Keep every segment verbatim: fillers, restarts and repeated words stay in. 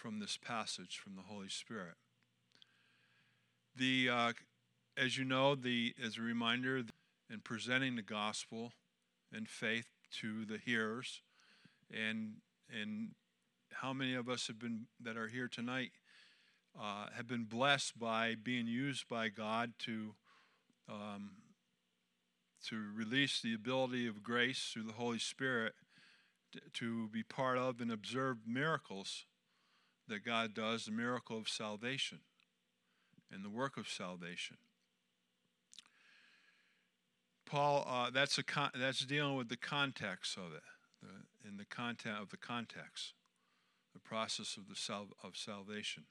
from this passage from the Holy Spirit. The, uh, as you know, the as a reminder, in presenting the gospel and faith to the hearers, and and how many of us have been that are here tonight uh, have been blessed by being used by God to um, to release the ability of grace through the Holy Spirit to, to be part of and observe miracles that God does, the miracle of salvation and the work of salvation. Paul, uh, that's a con- that's dealing with the context of it, the, in the content of the context, the process of the sal- of salvation.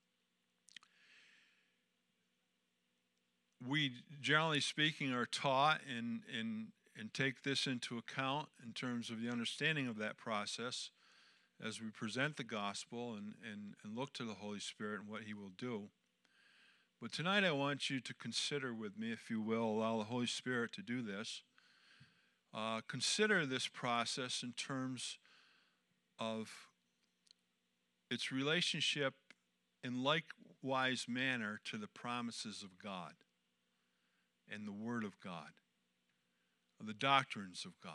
We, generally speaking, are taught and and and take this into account in terms of the understanding of that process as we present the gospel and, and, and look to the Holy Spirit and what He will do. But tonight I want you to consider with me, if you will, allow the Holy Spirit to do this. Uh, consider this process in terms of its relationship in likewise manner to the promises of God and the Word of God, of the doctrines of God.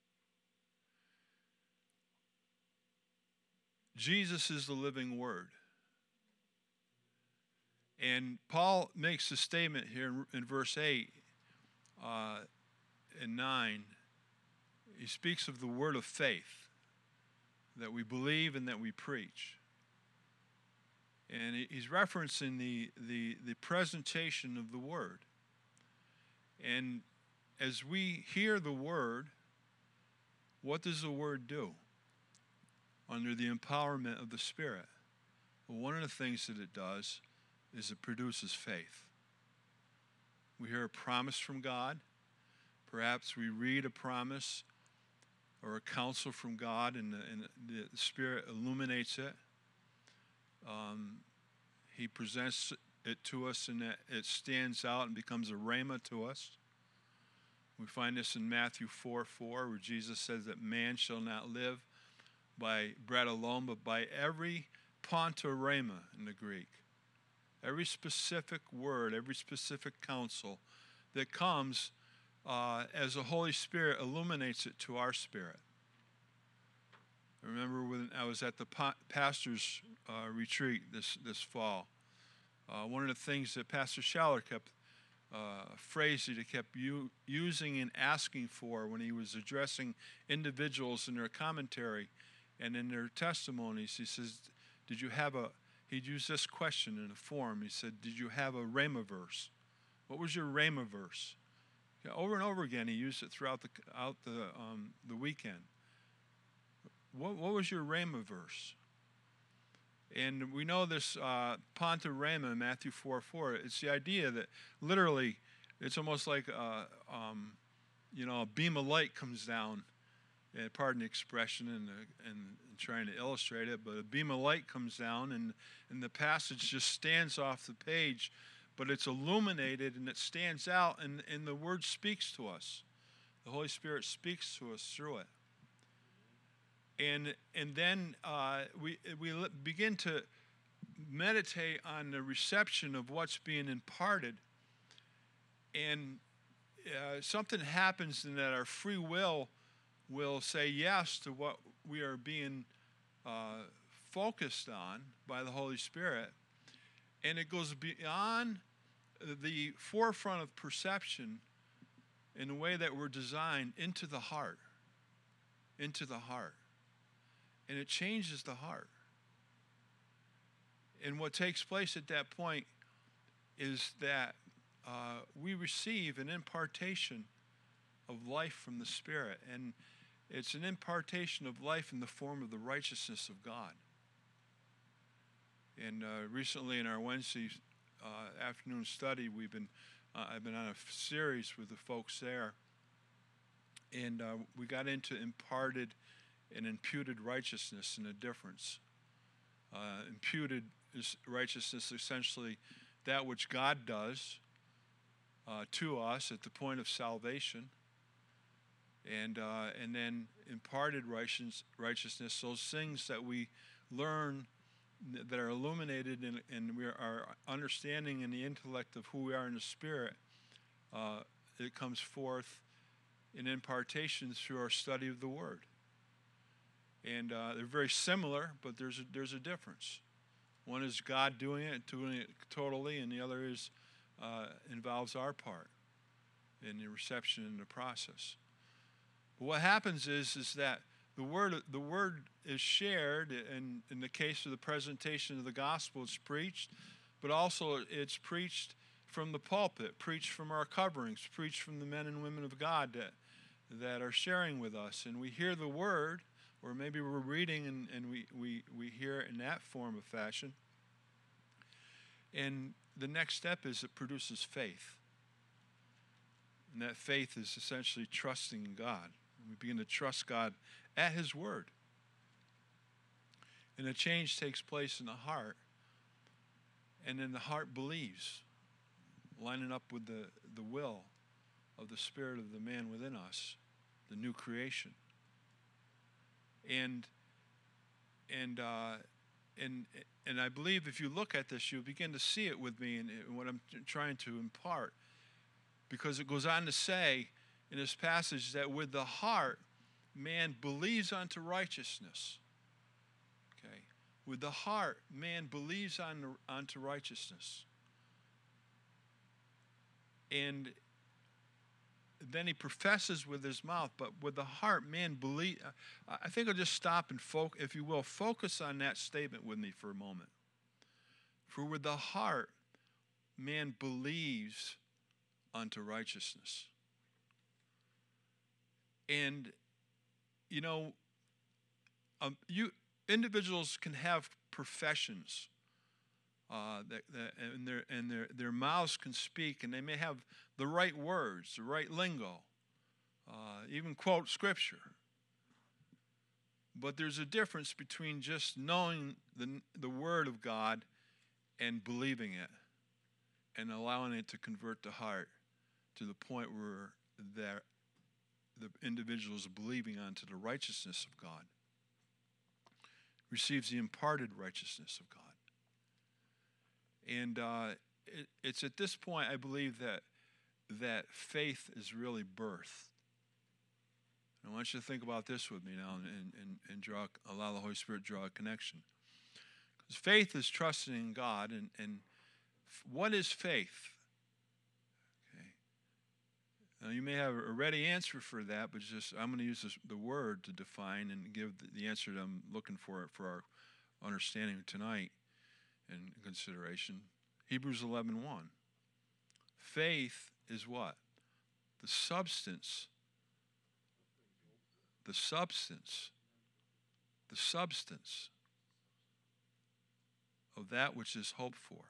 Jesus is the living Word. And Paul makes a statement here in verse eight uh, and nine. He speaks of the word of faith that we believe and that we preach. And he's referencing the, the, the presentation of the word. And as we hear the word, what does the word do under the empowerment of the Spirit? Well, one of the things that it does is it produces faith. We hear a promise from God. Perhaps we read a promise or a counsel from God, and the, and the Spirit illuminates it. Um, he presents it to us, and it stands out and becomes a rhema to us. We find this in Matthew four four, where Jesus says that man shall not live by bread alone, but by every panta rhema in the Greek. Every specific word, every specific counsel that comes uh, as the Holy Spirit illuminates it to our spirit. I remember when I was at the pa- pastor's uh, retreat this, this fall, uh, one of the things that Pastor Schaller kept, uh, a phrase that he kept u- using and asking for when he was addressing individuals in their commentary and in their testimonies, he says, did you have a He'd use this question in a form. He said, did you have a rhema verse? What was your rhema verse? Yeah, over and over again, he used it throughout the out the um, the weekend. What, what was your rhema verse? And we know this uh, Panta Rhema in Matthew four four. It's the idea that literally, it's almost like uh, um, you know, a beam of light comes down. And pardon the expression and, uh, and and trying to illustrate it, but a beam of light comes down and, and the passage just stands off the page, but it's illuminated and it stands out, and, and the Word speaks to us. The Holy Spirit speaks to us through it. And and then uh, we, we begin to meditate on the reception of what's being imparted, and uh, something happens in that our free will will say yes to what we are being uh, focused on by the Holy Spirit. And it goes beyond the forefront of perception in the way that we're designed into the heart, into the heart. And it changes the heart. And what takes place at that point is that uh, we receive an impartation of life from the Spirit. And it's an impartation of life in the form of the righteousness of God. And uh, recently in our Wednesday uh, afternoon study, we've been uh, I've been on a f- series with the folks there, and uh, we got into imparted and imputed righteousness and the difference. Uh, imputed is righteousness, essentially that which God does uh, to us at the point of salvation. And uh, and then imparted righteous, righteousness, those things that we learn that are illuminated, and, and we are our understanding and the intellect of who we are in the Spirit, uh, it comes forth in impartation through our study of the Word. And uh, they're very similar, but there's a, there's a difference. One is God doing it, doing it totally, and the other is uh, involves our part in the reception and the process. But what happens is is that the word the word is shared, and in the case of the presentation of the gospel, it's preached, but also it's preached from the pulpit, preached from our coverings, preached from the men and women of God that that are sharing with us, and we hear the word. Or maybe we're reading and, and we, we, we hear it in that form of fashion. And the next step is it produces faith. And that faith is essentially trusting in God. We begin to trust God at His Word. And a change takes place in the heart. And then the heart believes, lining up with the, the will of the Spirit of the man within us, the new creation. And and uh, and and I believe if you look at this, you'll begin to see it with me and what I'm trying to impart, because it goes on to say in this passage that with the heart man believes unto righteousness. Okay, with the heart man believes on unto righteousness, and then he professes with his mouth, but with the heart, man, believe. I think I'll just stop and, fo- if you will, focus on that statement with me for a moment. For with the heart, man believes unto righteousness. And, you know, um, you individuals can have professions. Uh, that, that, and their and their their mouths can speak, and they may have the right words, the right lingo, uh, even quote scripture. But there's a difference between just knowing the the Word of God and believing it, and allowing it to convert the heart to the point where the individual is believing unto the righteousness of God, receives the imparted righteousness of God. And uh, it, it's at this point, I believe, that that faith is really birthed. And I want you to think about this with me now and, and, and draw, allow the Holy Spirit to draw a connection. Because faith is trusting in God. And, and what is faith? Okay. Now, you may have a ready answer for that, but just I'm going to use this, the word to define and give the, the answer that I'm looking for for our understanding tonight. In consideration, Hebrews eleven one. Faith is what? The substance. The substance. The substance of that which is hoped for.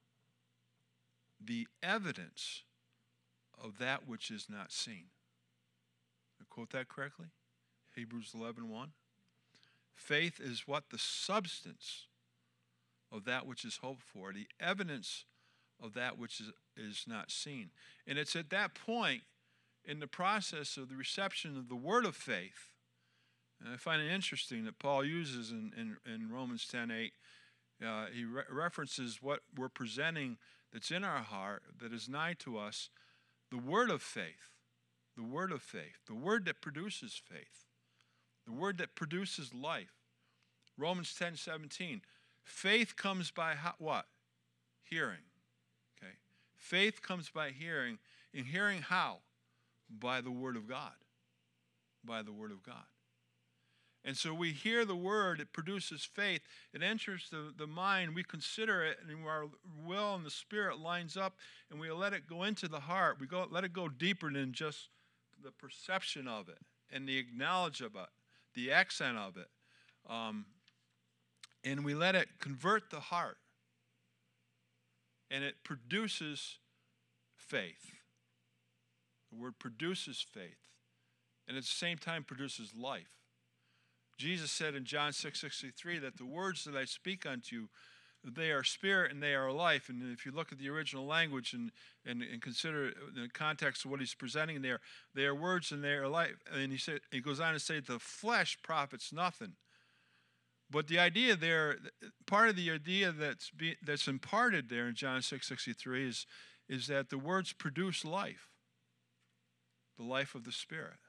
The evidence of that which is not seen. Did I quote that correctly? Hebrews eleven one. Faith is what? The substance of that which is hoped for, the evidence of that which is, is not seen. And it's at that point in the process of the reception of the word of faith, and I find it interesting that Paul uses in, in, in Romans ten eight, uh, he re- references what we're presenting that's in our heart, that is nigh to us, the word of faith, the word of faith, the word that produces faith, the word that produces life. Romans ten seventeen. Faith comes by how, what? Hearing. Okay. Faith comes by hearing. And hearing how? By the Word of God. By the Word of God. And so we hear the Word, it produces faith. It enters the, the mind, we consider it, and our will and the Spirit lines up, and we let it go into the heart. We go let it go deeper than just the perception of it and the acknowledge of it, the accent of it. Um, And we let it convert the heart. And it produces faith. The word produces faith. And at the same time produces life. Jesus said in John six sixty-three that the words that I speak unto you, they are spirit and they are life. And if you look at the original language and, and, and consider the context of what he's presenting there, they are words and they are life. And he said, he goes on to say, the flesh profits nothing. But the idea there, part of the idea that's be, that's imparted there in John six sixty-three is, is that the words produce life, the life of the Spirit.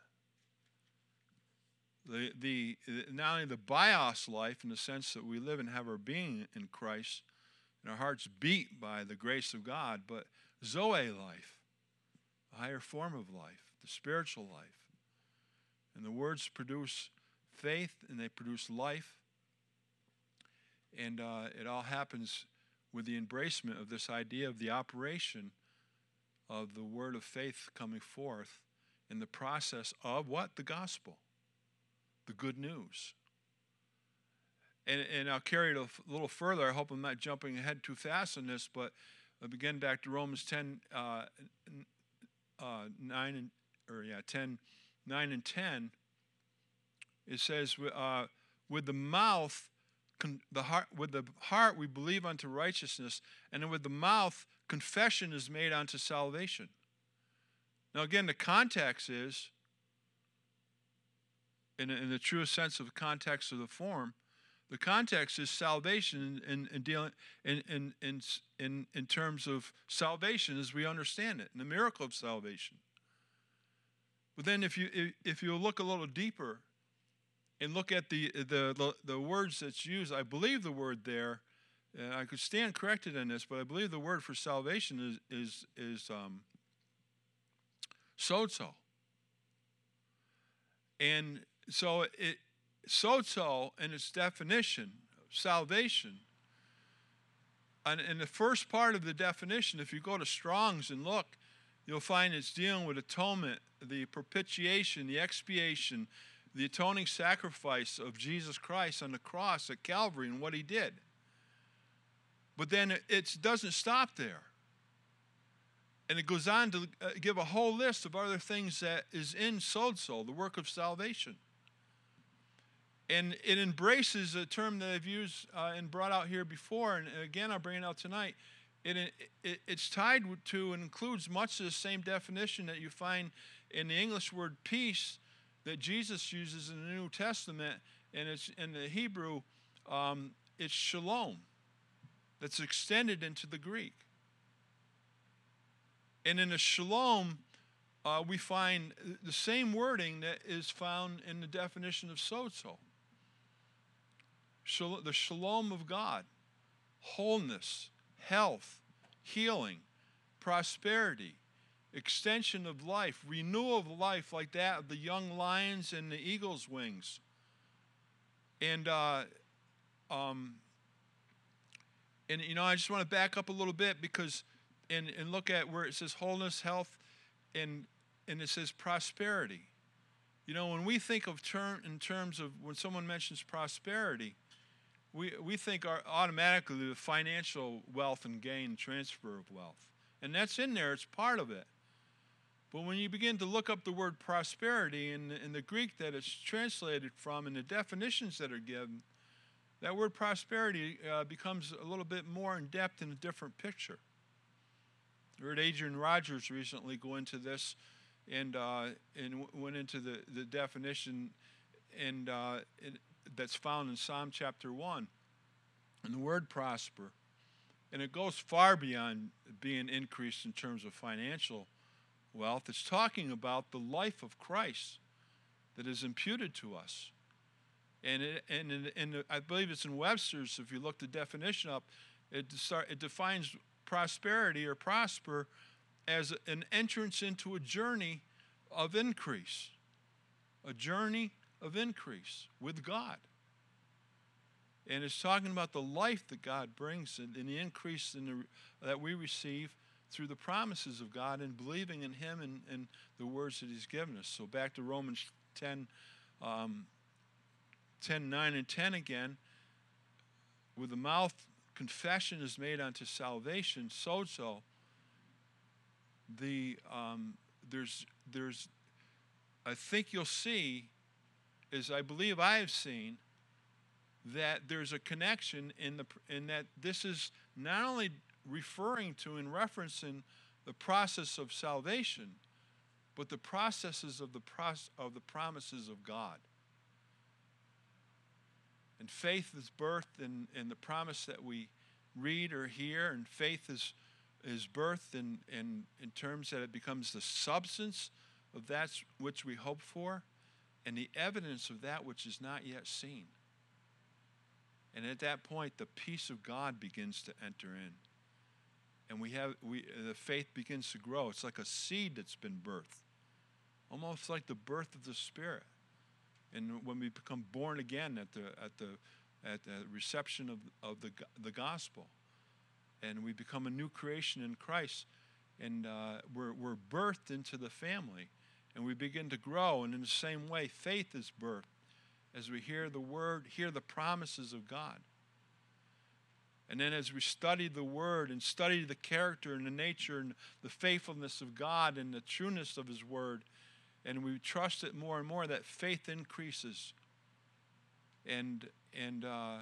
The, the, not only the bios life in the sense that we live and have our being in Christ, and our hearts beat by the grace of God, but Zoe life, a higher form of life, the spiritual life. And the words produce faith and they produce life. And uh, it all happens with the embracement of this idea of the operation of the word of faith coming forth in the process of what? The gospel, the good news. And, and I'll carry it a f- little further. I hope I'm not jumping ahead too fast on this, but I'll begin back to Romans ten, uh, uh, nine and or yeah, ten, nine and ten. It says, uh, "With the mouth, con- the heart, with the heart we believe unto righteousness, and then with the mouth confession is made unto salvation." Now, again, the context is, in, in the truest sense of the context of the form, the context is salvation in, in, dealing, in, in, in, in, in terms of salvation as we understand it, and the miracle of salvation. But then if you, if, if you look a little deeper and look at the, the, the, the words that's used, I believe the word there, and I could stand corrected in this, but I believe the word for salvation is, is, is um, sozo. And so it, sozo, in its definition, salvation, and in the first part of the definition, if you go to Strong's and look, you'll find it's dealing with atonement, the propitiation, the expiation, the atoning sacrifice of Jesus Christ on the cross at Calvary and what he did. But then it, it doesn't stop there. And it goes on to uh, give a whole list of other things that is in sozo, the work of salvation. And it embraces a term that I've used uh, and brought out here before, and again I'll bring it out tonight. It, it, it's tied to and includes much of the same definition that you find in the English word peace that Jesus uses in the New Testament, and it's in the Hebrew, um, it's shalom, that's extended into the Greek. And in the shalom, uh, we find the same wording that is found in the definition of sozo. Shal- the shalom of God, wholeness, health, healing, prosperity, extension of life, renewal of life like that of the young lions and the eagle's wings. And, uh, um, and you know, I just want to back up a little bit because, and, and look at where it says wholeness, health, and, and it says prosperity. You know, when we think of term in terms of when someone mentions prosperity, we, we think our, automatically the financial wealth and gain, transfer of wealth. And that's in there, it's part of it. But when you begin to look up the word prosperity in, in the Greek that it's translated from and the definitions that are given, that word prosperity uh, becomes a little bit more in depth in a different picture. I heard Adrian Rogers recently go into this and, uh, and w- went into the, the definition and uh, it, that's found in Psalm chapter one. And the word prosper, and it goes far beyond being increased in terms of financial wealth. It's talking about the life of Christ that is imputed to us. And, it, and, in, in the, I believe it's in Webster's, if you look the definition up, it, start, it defines prosperity or prosper as an entrance into a journey of increase. A journey of increase with God. And it's talking about the life that God brings and, and the increase in the, that we receive through the promises of God and believing in him and, and the words that he's given us. So back to Romans ten, um, ten, nine and ten again. With the mouth confession is made unto salvation, sozo. The um, there's there's I think you'll see, as I believe I have seen, that there's a connection in the in that this is not only referring to and referencing the process of salvation, but the processes of the pros- of the promises of God. And faith is birthed in, in the promise that we read or hear, and faith is is birthed in, in, in terms that it becomes the substance of that which we hope for and the evidence of that which is not yet seen. And at that point, the peace of God begins to enter in. And we have we the faith begins to grow. It's like a seed that's been birthed, almost like the birth of the Spirit. And when we become born again at the at the at the reception of of the the gospel, and we become a new creation in Christ, and uh, we're we're birthed into the family, and we begin to grow. And in the same way, faith is birthed as we hear the word, hear the promises of God. And then as we study the word and study the character and the nature and the faithfulness of God and the trueness of his word, and we trust it more and more, that faith increases. And and uh,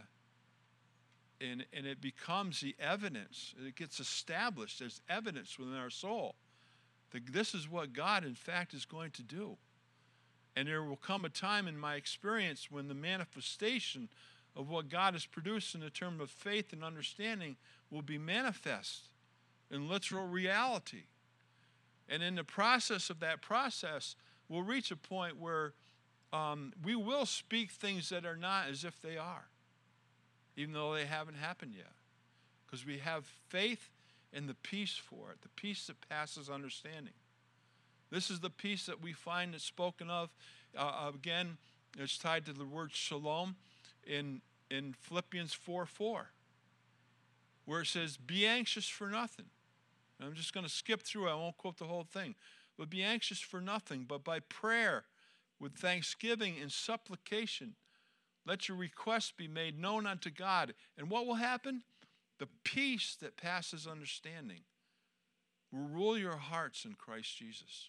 and and it becomes the evidence. It gets established as evidence within our soul that this is what God, in fact, is going to do. And there will come a time in my experience when the manifestation of what God has produced in the term of faith and understanding will be manifest in literal reality. And in the process of that process, we'll reach a point where um, we will speak things that are not as if they are, even though they haven't happened yet. Because we have faith and the peace for it, the peace that passes understanding. This is the peace that we find that's spoken of. Uh, again, it's tied to the word shalom in, in Philippians four four, where it says, be anxious for nothing. And I'm just going to skip through it. I won't quote the whole thing. But be anxious for nothing, but by prayer, with thanksgiving and supplication, let your requests be made known unto God. And what will happen? The peace that passes understanding will rule your hearts in Christ Jesus.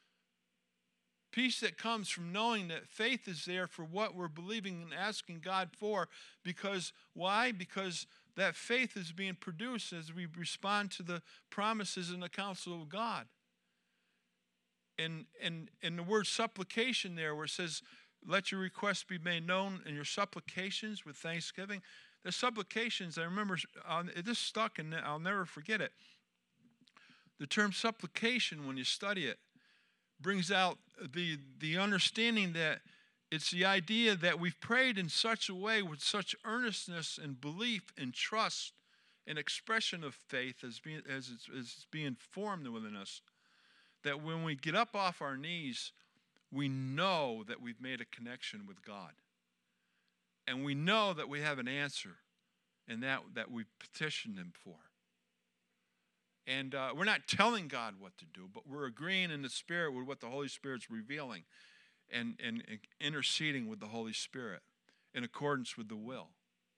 Peace that comes from knowing that faith is there for what we're believing and asking God for. Because, why? Because that faith is being produced as we respond to the promises and the counsel of God. And, and, and the word supplication there, where it says, let your requests be made known in your supplications with thanksgiving. The supplications, I remember, uh, this stuck and I'll never forget it. The term supplication, when you study it, brings out the, the understanding that it's the idea that we've prayed in such a way with such earnestness and belief and trust and expression of faith as, being, as, it's, as it's being formed within us, that when we get up off our knees, we know that we've made a connection with God. And we know that we have an answer in that that we petitioned him for. And uh, we're not telling God what to do, but we're agreeing in the Spirit with what the Holy Spirit's revealing and, and, and interceding with the Holy Spirit in accordance with the will.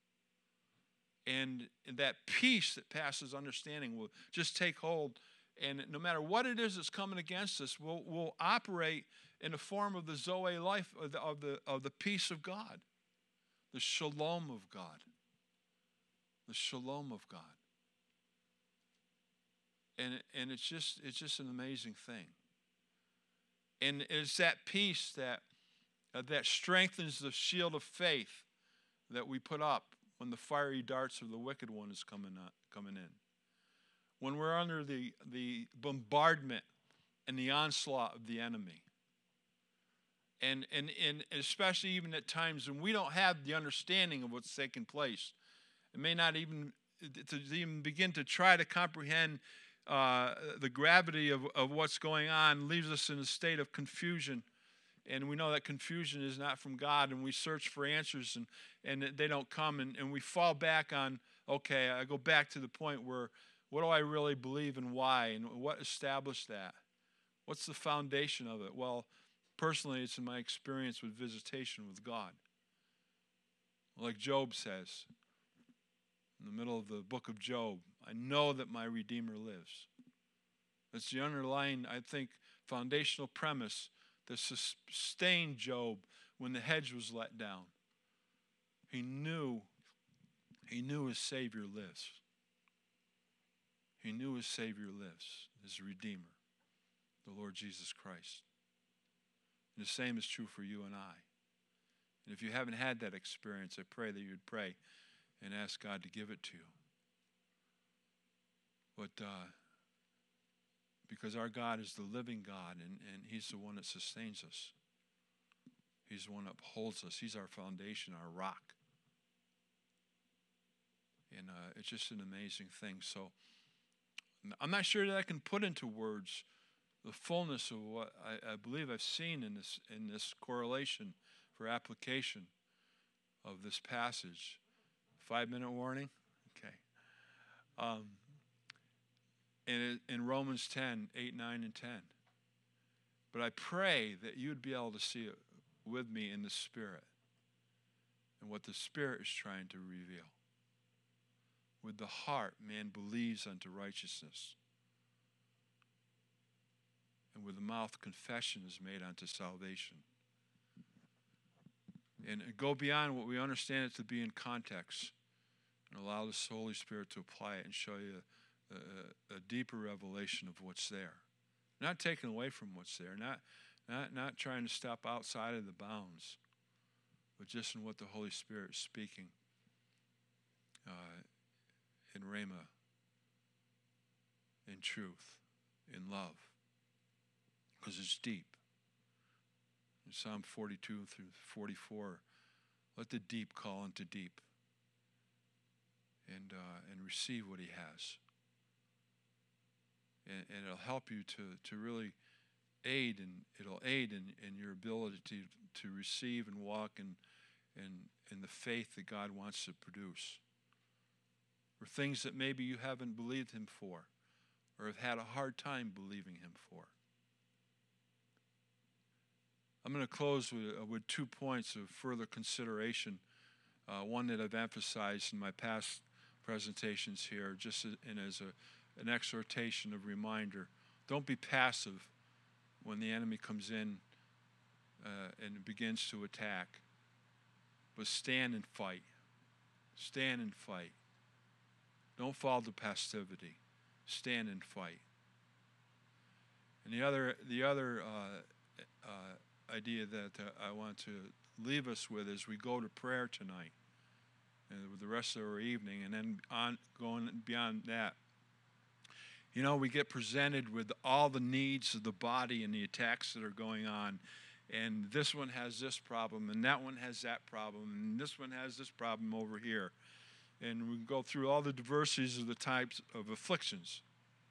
And that peace that passes understanding will just take hold. And no matter what it is that's coming against us, we'll, we'll operate in the form of the Zoe life, of the, of the, of the peace of God, the shalom of God, the shalom of God. And, and it's just it's just an amazing thing. And it's that peace that, uh, that strengthens the shield of faith that we put up when the fiery darts of the wicked one is coming, up, coming in. When we're under the, the bombardment and the onslaught of the enemy. And, and, and especially even at times when we don't have the understanding of what's taking place. It may not even, to even begin to try to comprehend uh, the gravity of, of what's going on leaves us in a state of confusion. And we know that confusion is not from God, and we search for answers, and, and they don't come. And, and we fall back on, okay, I go back to the point where, what do I really believe and why? And what established that? What's the foundation of it? Well, personally, it's in my experience with visitation with God. Like Job says, in the middle of the book of Job, I know that my Redeemer lives. That's the underlying, I think, foundational premise that sustained Job when the hedge was let down. He knew, he knew his Savior lives. He knew his Savior lives, his Redeemer, the Lord Jesus Christ. And the same is true for you and I. And if you haven't had that experience, I pray that you'd pray and ask God to give it to you. But uh, because our God is the living God, and, and he's the one that sustains us. He's the one that upholds us. He's our foundation, our rock. And uh, it's just an amazing thing. So I'm not sure that I can put into words the fullness of what I, I believe I've seen in this in this correlation for application of this passage. Five-minute warning? Okay. Um, in, in Romans ten, eight, nine, and ten. But I pray that you'd be able to see it with me in the Spirit and what the Spirit is trying to reveal. With the heart, man believes unto righteousness. And with the mouth, confession is made unto salvation. And go beyond what we understand it to be in context and allow the Holy Spirit to apply it and show you a, a, a deeper revelation of what's there. Not taken away from what's there, not, not, not trying to step outside of the bounds, but just in what the Holy Spirit is speaking uh, in Rhema, in truth, in love, because it's deep. In Psalm forty-two through forty-four, let the deep call unto deep and uh, and receive what he has. And, and it'll help you to, to really aid, and it'll aid in, in your ability to, to receive and walk in, in, in the faith that God wants to produce. Or things that maybe you haven't believed him for, or have had a hard time believing him for. I'm going to close with, uh, with two points of further consideration. Uh, one that I've emphasized in my past presentations here, just as, and as a, an exhortation of reminder. Don't be passive when the enemy comes in uh, and begins to attack, but stand and fight. Stand and fight. Don't fall to passivity. Stand and fight. And the other, the other uh, uh, idea that uh, I want to leave us with as we go to prayer tonight, and with the rest of our evening, and then on going beyond that. You know, we get presented with all the needs of the body and the attacks that are going on. And this one has this problem, and that one has that problem, and this one has this problem over here. And we can go through all the diversities of the types of afflictions.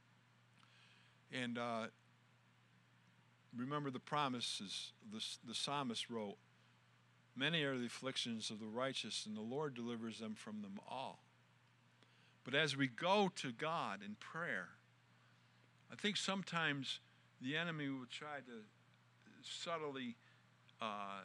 And uh, remember the promises the, the psalmist wrote, many are the afflictions of the righteous, and the Lord delivers them from them all. But as we go to God in prayer, I think sometimes the enemy will try to subtly uh,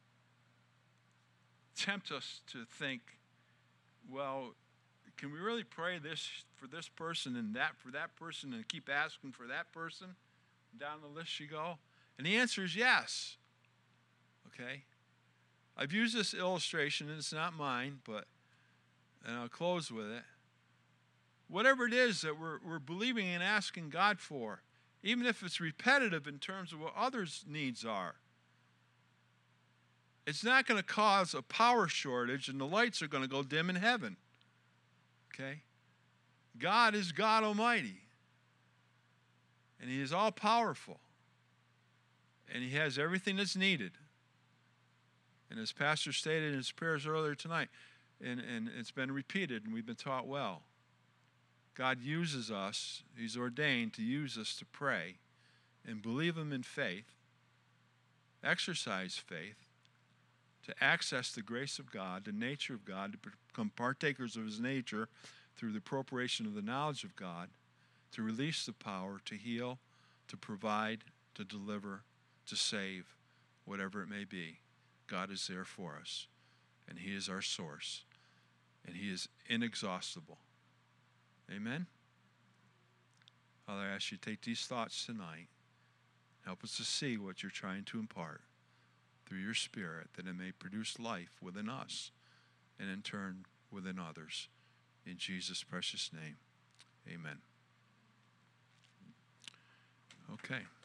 tempt us to think, well, can we really pray this for this person and that for that person and keep asking for that person? Down the list you go. And the answer is yes. Okay? I've used this illustration, and it's not mine, but, and I'll close with it. Whatever it is that we're, we're believing and asking God for, even if it's repetitive in terms of what others' needs are, it's not going to cause a power shortage and the lights are going to go dim in heaven. Okay? God is God Almighty. And he is all powerful. And he has everything that's needed. And as Pastor stated in his prayers earlier tonight, and, and it's been repeated and we've been taught well, God uses us, he's ordained to use us to pray and believe him in faith, exercise faith, to access the grace of God, the nature of God, to become partakers of his nature through the appropriation of the knowledge of God, to release the power to heal, to provide, to deliver, to save, whatever it may be. God is there for us, and he is our source, and he is inexhaustible. Amen? Father, I ask you to take these thoughts tonight. Help us to see what you're trying to impart through your Spirit, that it may produce life within us and in turn within others. In Jesus' precious name, amen. Okay.